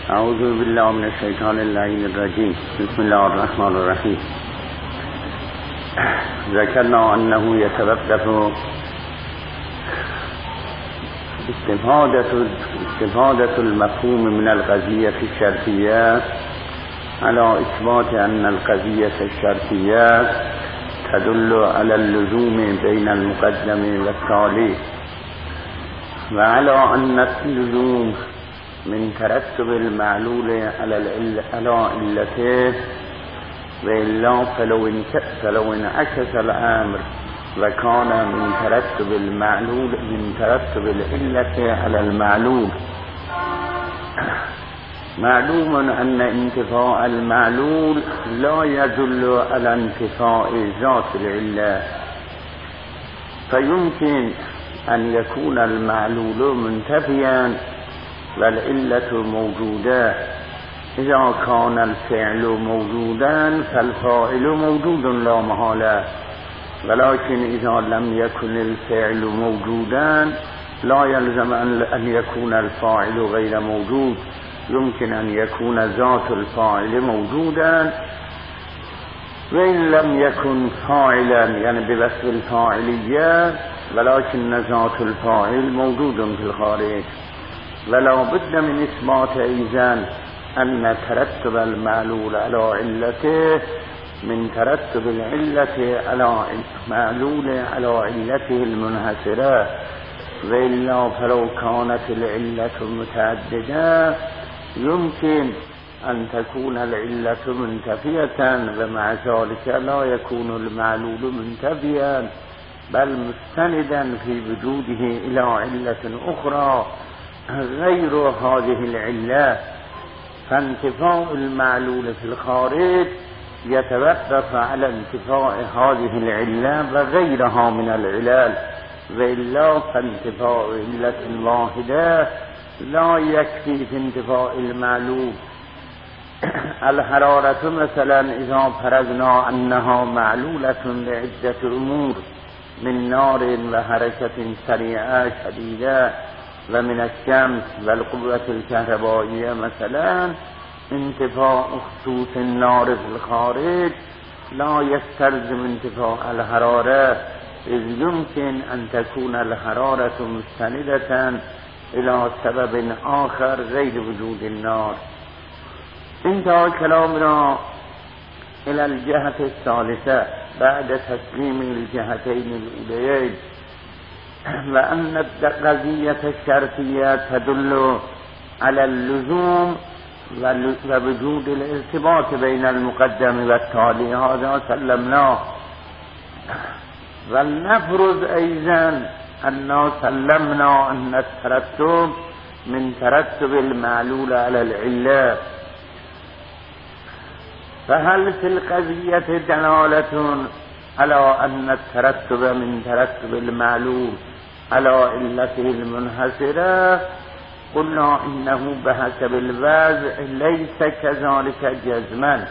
اعوذ بالله من الشیطان اللعین الرجیم. بسم الله الرحمن الرحیم. ذکرنا انه یتوقف استفادة المفهوم من القضية الشرطية على إثبات أن القضية الشرطية تدل على اللزوم بين المقدم والتالي، وعلى أن اللزوم من ترتب المعلول على علته، وإلا فلو انعكس الأمر وكان من ترتب المعلول من ترتب العلة على المعلول. معلوم أن انتفاء المعلول لا يدل على انتفاء ذات العلة، فيمكن أن يكون المعلول منتفيا والعلة موجودة. إذا كان الفعل موجودا فالفاعل موجود لا محالة، ولكن إذا لم يكن الفعل موجودا لا يلزم أن يكون الفاعل غير موجود. يمكن أن يكون ذات الفاعل موجودا وإن لم يكن فاعلا، يعني بوصف الفاعلية، ولكن ذات الفاعل موجود في الخارج. ولا بد من إثبات أيضا أن ترتب المعلول على علته من ترتب العلة على معلول على علته المنحصرة، وإلا فلو كانت العلة متعددة يمكن أن تكون العلة منتفية، ومع ذلك لا يكون المعلول منتفيا بل مستندا في وجوده إلى علة أخرى غير هذه العلة. فانتفاء المعلول في الخارج يتوقف على انتفاء هذه العلة وغيرها من العلل، وإلا فانتفاء علة واحدة لا يكفي في انتفاء المعلول. الحرارة مثلا إذا فرضنا أنها معلولة لعدة أمور من نار وحركة سريعة شديدة ومن الشمس والقوة الكهربائية مثلا، انتفاء خصوص النار في الخارج لا يستلزم انتفاء الحرارة، إذ يمكن أن تكون الحرارة مستندة إلى سبب آخر غير وجود النار. انتهى كلامنا إلى الجهة الثالثة بعد تسليم الجهتين الأوليين، وأن القضية الشرطية تدل على اللزوم ووجود الارتباط بين المقدم والتالي. هذا سلمناه. ولنفرض أيضا أننا سلمنا أن الترتب من ترتب المعلول على العلة، فهل في القضية دلالة على أن الترتب من ترتب المعلول على علته المنحصرة؟ قلنا إنه بحسب الوضع ليس كذلك جزما،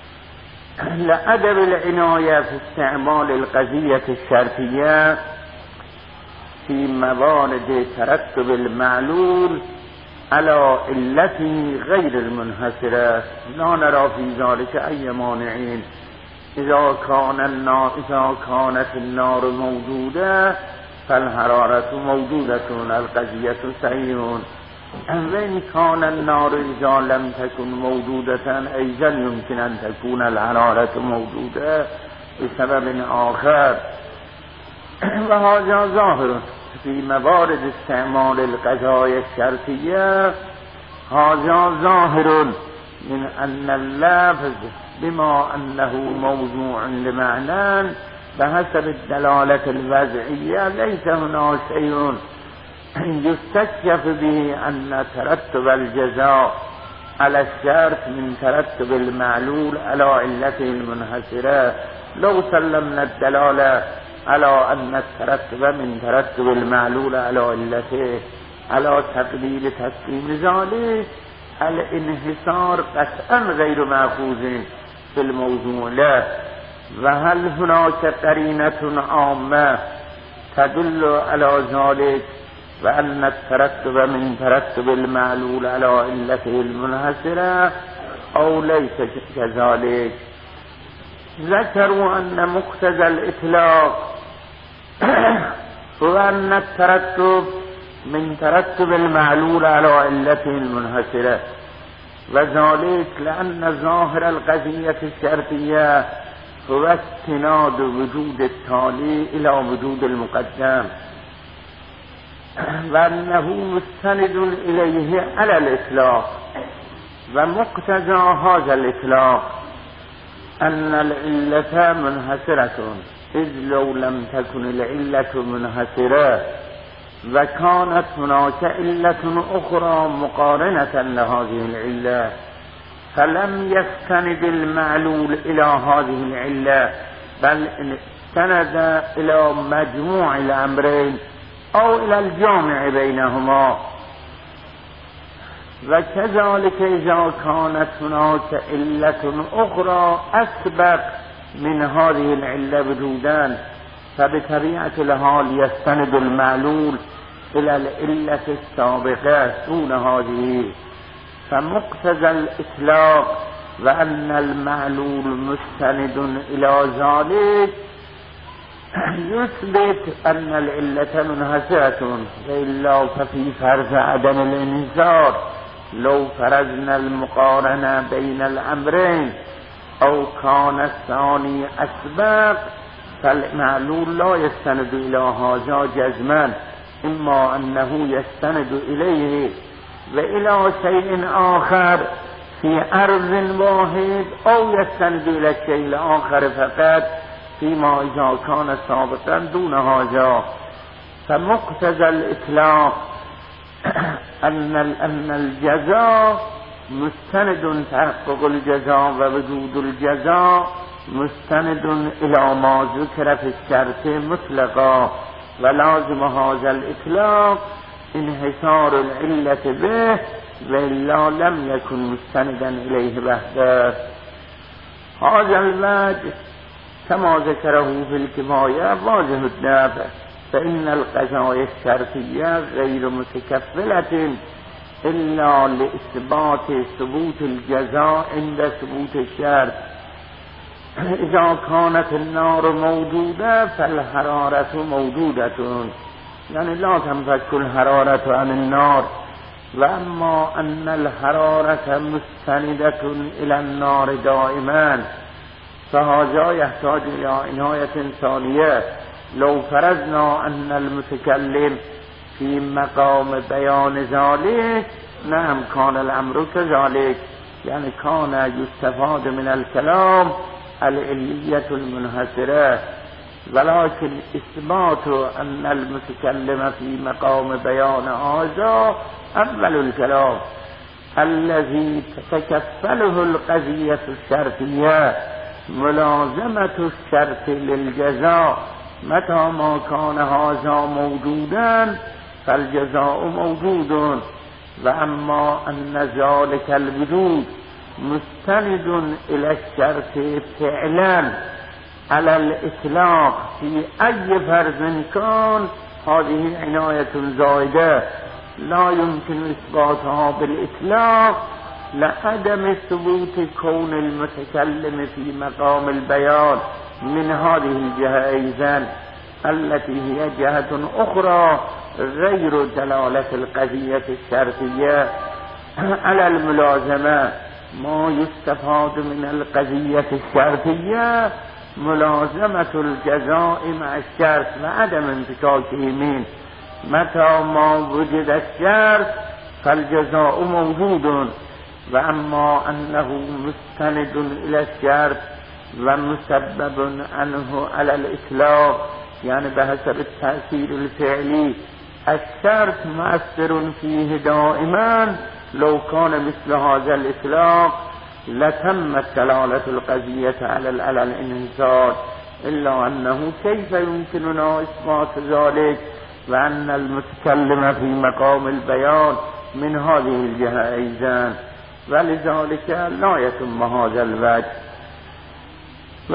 لعدم العناية في استعمال القضية الشرطية في موارد ترتب المعلول على علته غير المنحصرة. لا نرى في ذلك أي مانعين. إذا كانت النار موجودة فالحرارة موجودة، القضية صحيح. وإن كان النار إذا لم تكن موجودة أيضا يمكن أن تكون الحرارة موجودة بسبب آخر. وهذا ظاهر في موارد استعمال القضايا الشرطية. هذا ظاهر من أن اللفظ بما أنه موضوع لمعنى بحسب الدلالة الوضعية ليس هناك شيء يستكشف به أن ترتب الجزاء على الشرط من ترتب المعلول على علته المنحصرة. لو سلمنا الدلالة على أن الترتب من ترتب المعلول على علته على تقليل تسليم ذلك، الانحصار قطعا غير مأخوذ في الموضوع له. وهل هناك قرينة عامة تدل على ذلك وأن الترتب من ترتب المعلول على علته المنحصرة أو ليس كذلك. ذكروا أن مقتضى الإطلاق هو أن الترتب من ترتب المعلول على علته المنحصرة، وذلك لأن ظاهر القضية الشرطية هو استناد وجود التالي إلى وجود المقدم، وأنه مستند إليه على الإطلاق. ومقتضى هذا الإطلاق أن العلة منحصرة، إذ لو لم تكن العلة منحصرة وكانت هناك علة أخرى مقارنة لهذه العلة فلم يستند المعلول إلى هذه العلة، بل استند إلى مجموع الأمرين أو إلى الجامع بينهما. وكذلك إذا كانت هناك علة أخرى أسبق من هذه العلة وجودا فبطبيعة الحال يستند المعلول إلى العلة السابقة دون هذه. فمقتضى الإطلاق وأن المعلول مستند إلى ذلك يثبت أن العلة منحصرة، وإلا ففي فرض عدم الانحصار لو فرضنا المقارنة بين الأمرين أو كان الثاني أسبق فالمعلول لا يستند إلى هذا جزما، إما أنه يستند إليه وإلى شيء آخر في أرض واحد أو يستند إلى الشيء الآخر فقط فيما إذا كان سابقا دون هذا. فمقتضى الإطلاق أن الجزاء مستند، تحقق الجزاء ووجود الجزاء مستند إلى ما ذكر في الشرط مطلقا، ولازم هذا الإطلاق انحصار العلة به وإلا لم يكن مستندا إليه وحده. هذا الوجه كما ذكره في الكفاية واضح الدافع، فإن القضايا الشرطية غير متكفلة إلا لإثبات ثبوت الجزاء عند ثبوت الشرط. إذا كانت النار موجودة فالحرارة موجودة، يعني لا تنفك الحرارة عن النار. وأما أن الحرارة مستندة إلى النار دائما فهذا يحتاج إلى عناية ثانية. لو فرضنا أن المتكلم في مقام بيان ذلك نعم كان الأمر كذلك، يعني كان يستفاد من الكلام العلية المنحصرة، ولكن إثبات أن المتكلم في مقام بيان هذا أول الكلام الذي تتكفله القضية الشرطية ملازمة الشرط للجزاء. متى ما كان هذا موجودا فالجزاء موجود. وأما أن ذلك الوجود مستند إلى الشرط فعلا على الإطلاق في أي فرض كان، هذه عناية زائدة لا يمكن إثباتها بالإطلاق لعدم ثبوت كون المتكلم في مقام البيان من هذه الجهة أيضا التي هي جهة أخرى غير دلالة القضية الشرطية على الملازمة. ما يستفاد من القضية الشرطية ملازمة الجزاء مع الشرط وعدم انفكاكه منه. متى ما وجد الشرط فالجزاء موجود. وأما أنه مستند إلى الشرط ومسبب عنه على الإطلاق، يعني بحسب التأثير الفعلي الشرط مؤثر فيه دائما، لو كان مثل هذا الإطلاق لتمت دلالة القضية على الانحصار، إلا أنه كيف يمكننا إثبات ذلك وأن المتكلم في مقام البيان من هذه الجهة أيضا، ولذلك لا يتم هذا الوجه.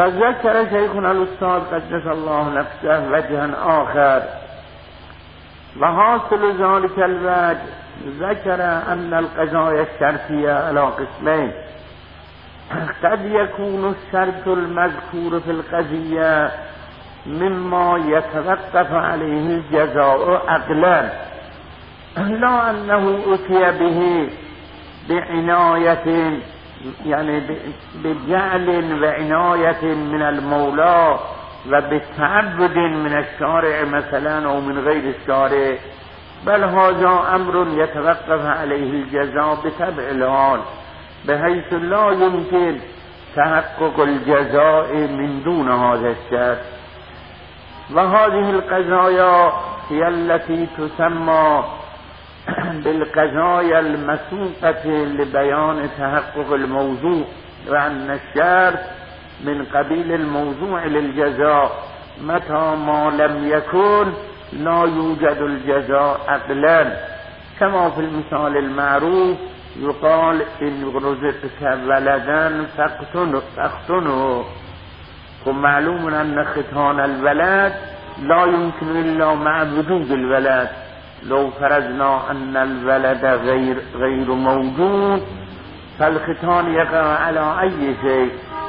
وذكر شيخنا الأستاذ قدس الله نفسه وجها آخر و حاصل ذلك الوجه ذكر ان القضايا الشرطية على قسمين قد يكون الشرط المذكور في القضية مما يتوقف عليه الجزاء عقلا لا انه اتي به بعناية يعني بجعل وعناية من المولى و بتعبد من الشارع مثلا او من غير الشارع، بل هذا امر يتوقف عليه الجزاء بطبع الحال بحيث لا يمكن تحقق الجزاء من دون هذا الشرط. وهذه القضايا هي التي تسمى بالقضايا المسوقة لبيان تحقق الموضوع، وأن الشرط من قبيل الموضوع للجزاء متى ما لم يكن لا يوجد الجزاء عقلا، كما في المثال المعروف يقال إن رزقت ولدا فاقتنه. ومعلوم أن ختان الولد لا يمكن إلا مع وجود الولد. لو فرضنا أن الولد غير موجود فالختان يقع على أي شيء.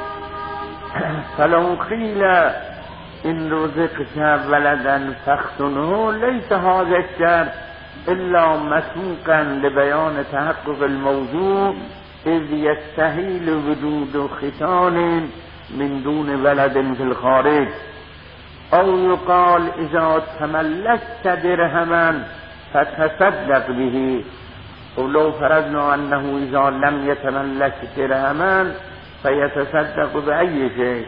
فلو قيل إن رزقت ولدا فاقتنه ليس هذا الشرط إلا مسوقا لبيان تحقق الموضوع، إذ يستحيل وجود ختان من دون ولد في الخارج. أو يقال إذا تملكت درهما فتصدق به، ولو فرضنا أنه إذا لم يتملك درهما فيتصدق بأي شيء.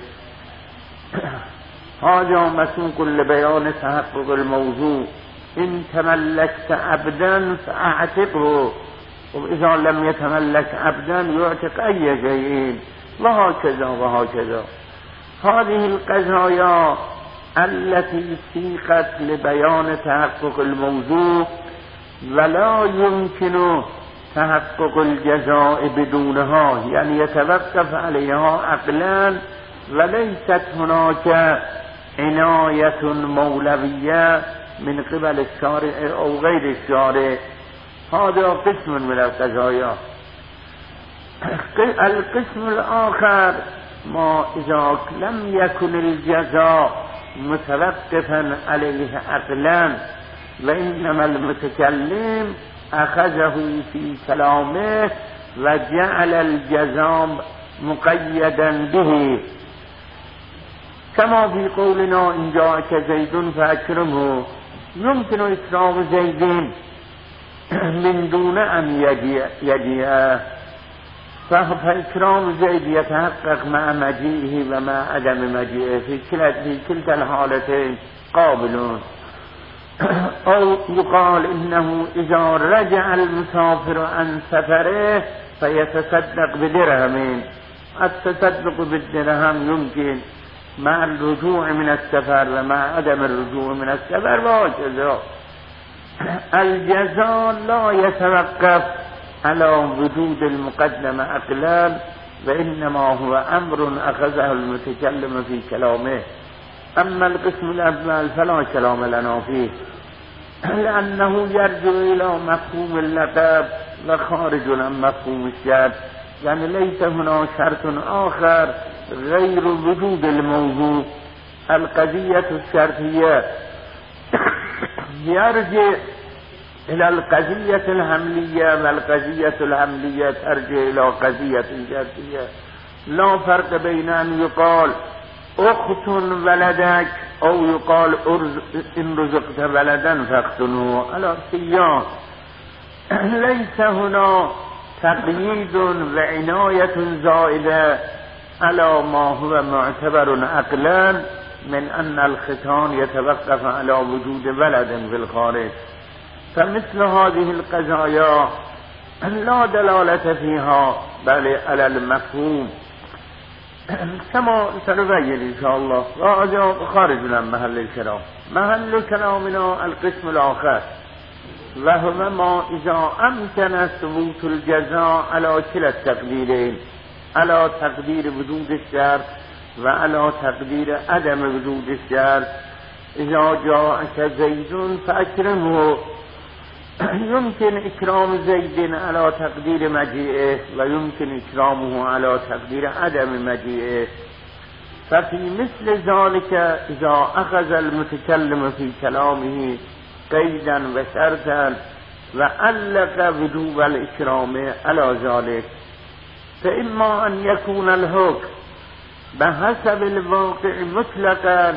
هذا مسوق لبيان تحقق الموضوع. إن تملكت عبدا فأعتقه، وإذا لم يتملك عبدا يعتق أي شيء، وهكذا وهكذا. هذه القضايا التي سيقت لبيان تحقق الموضوع ولا يمكن تحقق الجزاء بدونها، يعني يتوقف عليها عقلا، وليست هناك عناية مولوية من قبل الشارع أو غير الشارع. هذا قسم من القضايا. القسم الآخر ما إذا لم يكن الجزاء متوقفا عليه عقلا، وإنما المتكلم أخذه في كلامه وجعل الجزاء مقيدا به، كما في قولنا إن جاءك زيد فأكرمه. يمكن إكرام زيد من دون أن يجيء، فإكرام زيد يتحقق مع مجيئه ومع عدم مجيئه في كلتا الحالتين قابلون. أو يقال إنه إذا رجع المسافر عن سفره فيتصدق بدرهم. التصدق بالدرهم يمكن مع الرجوع من السفر ومع عدم الرجوع من السفر وهكذا. الجزاء لا يتوقف على وجود المقدمة عقلا، وإنما هو أمر أخذه المتكلم في كلامه. أما القسم الأول فلا كلام لنا فيه، لأنه يرجع إلى مفهوم اللقب وخارج عن مفهوم الشرط، يعني ليس هنا شرط آخر غير وجود الموضوع. القضية الشرطية يرجع إلى القضية الحملية، والقضية الحملية ترجع إلى قضية شرطية. لا فرق بين أن يقال أخت ولدك أو يقال إن رزقت ولدا فاقتنه على سياق. ليس هنا تقييد وعناية زائدة على ما هو معتبر عقلا من أن الختان يتوقف على وجود ولد في الخارج. فمثل هذه القضايا لا دلالة فيها بل على المفهوم، كما سنبين إن شاء الله. وهذا خارج من محل الكلام. محل كلامنا القسم الآخر، وهو ما إذا أمكن ثبوت الجزاء على كلا التقديرين، على تقدير وجود الشرط وعلى تقدير عدم وجود الشرط. اذا جاءك زید فاکرمه، يمكن إكرام زيد على تقدير مجيئه ويمكن إكرامه على تقدير عدم مجيئه. ففي مثل ذلك إذا أخذ المتكلم في كلامه قيدا وشرطا وعلق وجوب الإكرام على ذلك، فإما أن يكون الحكم بحسب الواقع مطلقا،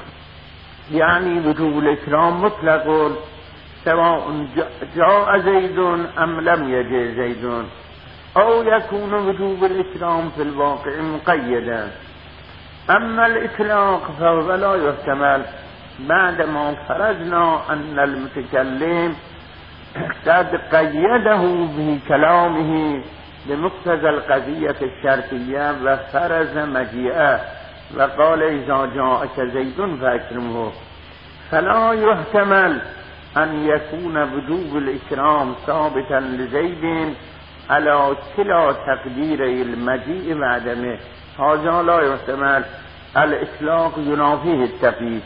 يعني وجوب الإكرام مطلق سواء جاء زيد أم لم يجئ زيد، أو يكون وجوب الإكرام في الواقع مقيدا. أما الإطلاق فهو لا يحتمل بعدما فرضنا أن المتكلم قد قيده بكلامه بمقتضى القضية الشرطية وفرض مجيئه وقال إذا جاءك زيد فأكرمه، فلا يحتمل أن يكون وجوب الإكرام ثابتا لزيد على كلا تقديري المجيء وعدمه، هذا لا يحتمل، الإطلاق ينافيه التقييد.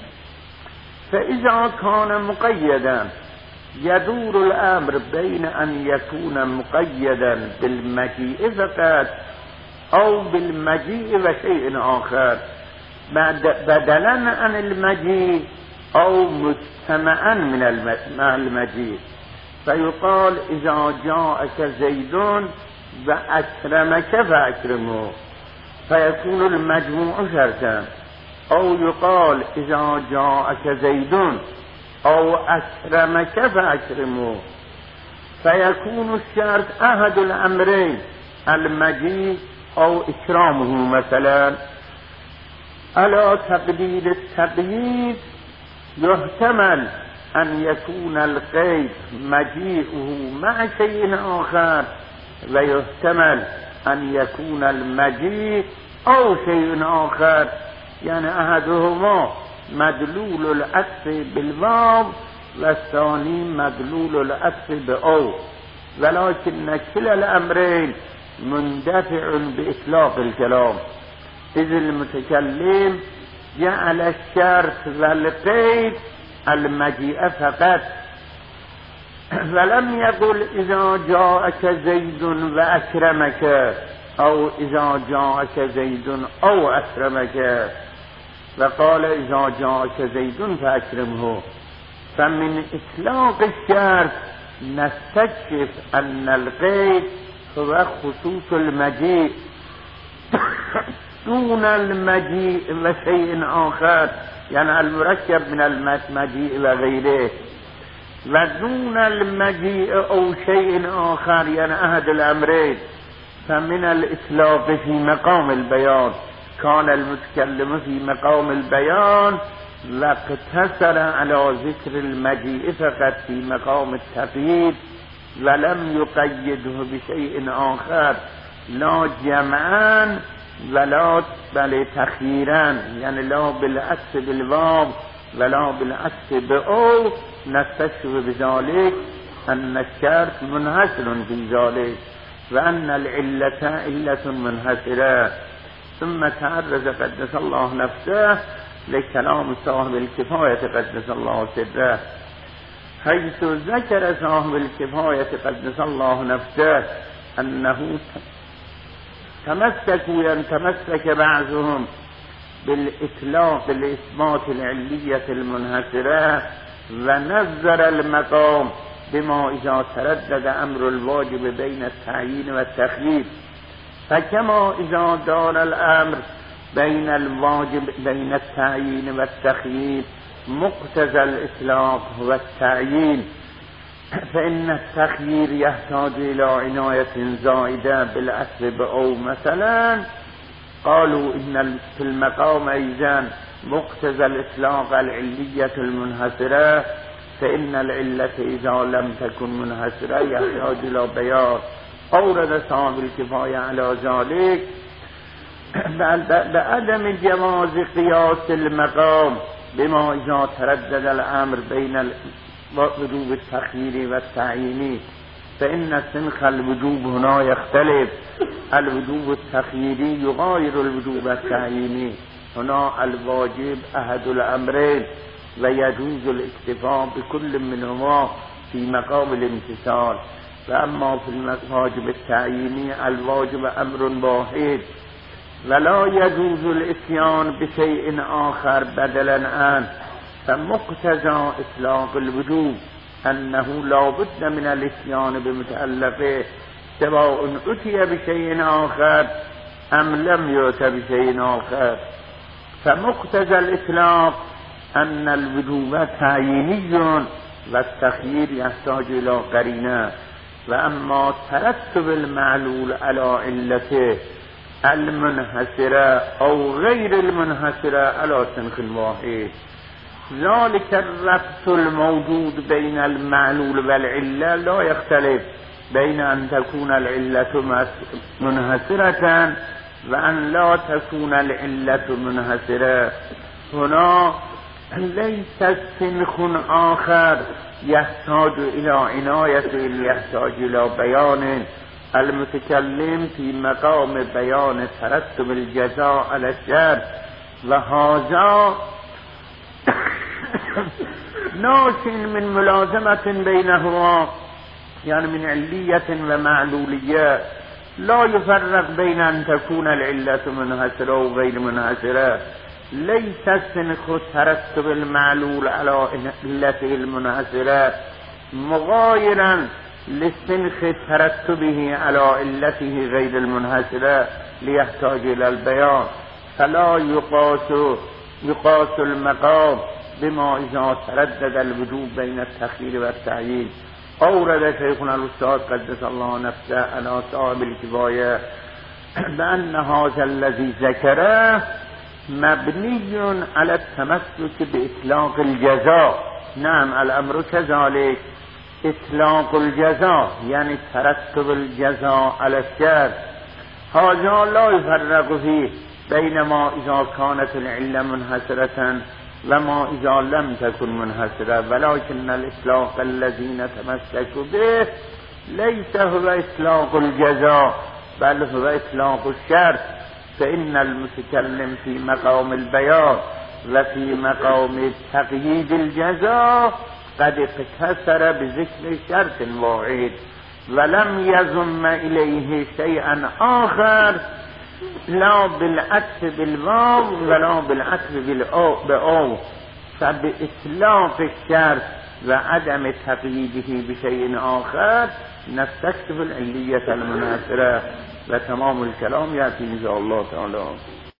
فإذا كان مقيدا يدور الأمر بين أن يكون مقيدا بالمجيء فقط أو بالمجيء وشيء آخر بدلا عن المجيء أو مجتمعا مع المجيء. فيقال إذا جاءك زيد وأكرمك فأكرمه، فيكون المجموع شرطا. أو يقال إذا جاءك زيد أو أكرمك فأكرمه، فيكون الشرط أحد الأمرين المجيء أو إكرامه. مثلا على تقدير التقييد يحتمل أن يكون القيد مجيئه مع شيء آخر، ويحتمل أن يكون المجيء أو شيء آخر، يعني أحدهما مدلول العطف بالواو والثاني مدلول العطف بأو، ولكن كلا الأمرين مندفع بإطلاق الكلام، إذ المتكلم جعل الشرط والقيد المجيء فقط، ولم يقل إذا جاءك زيد وأكرمك أو إذا جاءك زيد أو أكرمك، وقال إذا جاءك زيد فأكرمه. فمن إطلاق الشرط نستكشف أن القيد هو خصوص المجيء دون المجيء وشيء آخر، يعني المركب من المجيء وغيره، ودون المجيء أو شيء آخر يعني أحد الأمرين. فمن الإطلاق في مقام البيان كان المتكلم في مقام البيان واقتصر على ذكر المجيء فقط في مقام التقييد ولم يقيده بشيء آخر، لا جمعا ولا بل تخييرا، يعني لا بالعكس بالواو ولا بالعكس بأو. نستشف بذلك أن الشرط منحصر في ذلك وأن العلة علة منحصرة. ثم تعرض قدس الله نفسه لكلام صاحب الكفاية قدس الله سره، حيث ذكر صاحب الكفاية قدس الله نفسه أنه تمسك بعضهم بالإطلاق بالإثبات العلية المنحصرة ونظر المقام بما إذا تردد أمر الواجب بين التعيين والتخيير، فكما إذا دار الأمر بين الواجب بين التعيين والتخيير مقتضى الإطلاق والتعيين، فإن التخيير يحتاج إلى عناية زائدة بالعطف أو. مثلا قالوا إن في المقام أيضا مقتضى الإطلاق العلية المنحصرة، فإن العلة إذا لم تكن منحصرة يحتاج إلى بيان. أورد صاحب الكفاية على ذلك بعدم جواز قياس المقام بما إذا تردد الأمر بين وجوب التخيير والتعيين، فإن سنخ الوجوب هنا يختلف، الوجوب التخييري يغاير الوجوب التعييني، هنا الواجب أحد الأمرين و یجوز الاکتفاء بكل منهما في مقام الامتثال و اما في الواجب التعیینی الواجب امر واحد ولا يجوز الاتيان بشيء آخر بدلا عنه فمقتضى اطلاق الوجوب انه لا بد من الاتيان بمتعلقه سواء اتي بشيء آخر ام لم يؤت بشيء آخر فمقتضى الاطلاق ان الوجوب تعييني والتخيير يحتاج الى قرينه واما ترتب المعلول على علته المنحصره او غير المنحصره على سنخ واحد ذلك الربط الموجود بين المعلول والعله لا يختلف بين ان تكون العله منحصره وان لا تكون العله منحصره هنا ليس سنخ آخر يحتاج إلى عناية يحتاج إلى بيان المتكلم في مقام بيان ترتب الجزاء على الشر وهذا ناش من ملازمة بينهما يعني من علية ومعلولية لا يفرق بين أن تكون العلة منحصرة وغير منحصرة ليس سنخ ترتب المعلول على علته المنحصرة مغايرا لسنخ ترتبه على علته غير المنحصرة ليحتاج إلى البيان فلا يقاس المقام بما إذا تردد الوجوب بين التخيير والتعيين أورد شيخنا الأستاذ قدس الله نفسه على صاحب الكفاية بأن هذا الذي ذكره مبني على التمسك بإطلاق الجزاء نعم الأمر كذلك إطلاق الجزاء يعني ترتب الجزاء على الشر هذا لا يفرق فيه بينما إذا كانت العلة منحصرة وما إذا لم تكن منحصرة ولكن الإطلاق الذي نتمسك به ليس هو إطلاق الجزاء بل هو إطلاق الشر فإن المتكلم في مقام البيان وفي مقام تقييد الجزاء قد اقتصر بذكر شرط واحد ولم يضم إليه شيئا آخر لا بالعطف بالواو ولا بالعطف بالأو فبإطلاق الشرط وعدم تقييده بشيء آخر نستكشف العلية المناصرة وتمام الكلام يأتي إن شاء الله تعالى